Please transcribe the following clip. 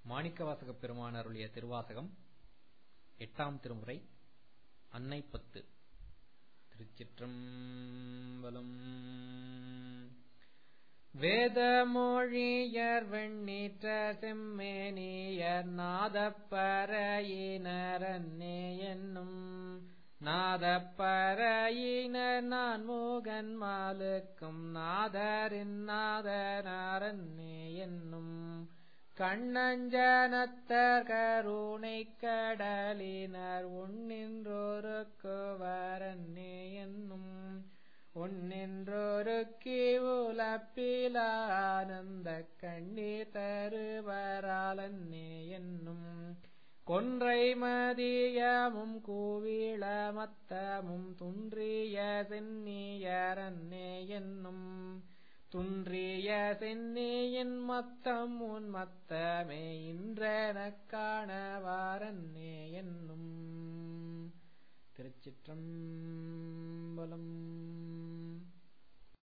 மாணிக்கவாசகப் பெருமான் அருளிய திருவாசகம் 8ஆம் திருமுறை அன்னை 10. திருச்சிற்றம்பலம். வேதமொழியர் வெண்ணீற்ற செம்மேனியர் நாதப்பறையினர் அன்னே என்னும் நாதப்பறையினர் நான்முகன் மாலுக்கும் நாதரின் நாதனார் அன்னே என்னும் கண்ணஞ்சனத்தர் கருணை கடலினர் உன்னின்றோருக்குவர் அன்னே என்னும் உன்னின்றோருக்கி உலப்பிலா ஆனந்த கண்ணீர் தருவரால் அன்னே என்னும் கொன்றை மதியமும் கூவிள மத்தமும் துன்றிய சென்னியர் அன்னே என்னும் துன்றிய சென்னியின் மத்தம் உன் மத்தமே இன்றெனக் காணவார் அன்னே என்னும். திருச்சிற்றம்பலம்.